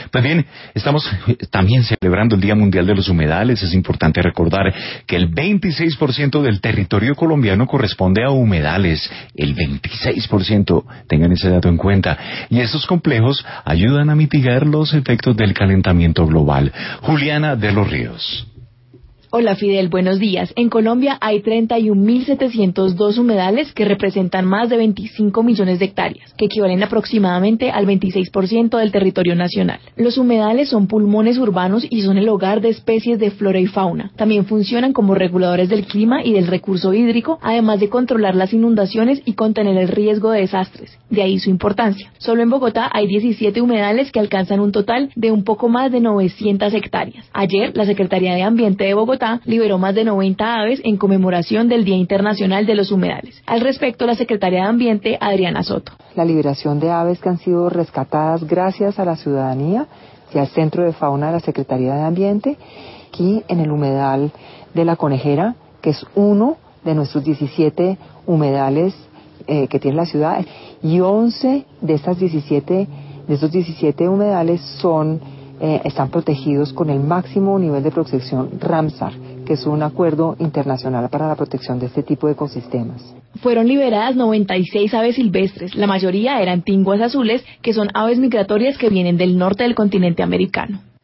Pues bien, estamos también celebrando el Día Mundial de los Humedales. Es importante recordar que el 26% del territorio colombiano corresponde a humedales. El 26%, tengan ese dato en cuenta. Y estos complejos ayudan a mitigar los efectos del calentamiento global. Juliana de los Ríos. Hola Fidel, buenos días. En Colombia hay 31.702 humedales que representan más de 25 millones de hectáreas, que equivalen aproximadamente al 26% del territorio nacional. Los humedales son pulmones urbanos y son el hogar de especies de flora y fauna. También funcionan como reguladores del clima y del recurso hídrico, además de controlar las inundaciones y contener el riesgo de desastres. De ahí su importancia. Solo en Bogotá hay 17 humedales que alcanzan un total de un poco más de 900 hectáreas. Ayer, la Secretaría de Ambiente de Bogotá liberó más de 90 aves en conmemoración del Día Internacional de los Humedales. Al respecto, la secretaria de Ambiente, Adriana Soto. La liberación de aves que han sido rescatadas gracias a la ciudadanía y al Centro de Fauna de la Secretaría de Ambiente, aquí en el humedal de La Conejera, que es uno de nuestros 17 humedales que tiene la ciudad, y 11 de estos 17 humedales están protegidos con el máximo nivel de protección Ramsar, que es un acuerdo internacional para la protección de este tipo de ecosistemas. Fueron liberadas 96 aves silvestres, la mayoría eran tinguas azules, que son aves migratorias que vienen del norte del continente americano.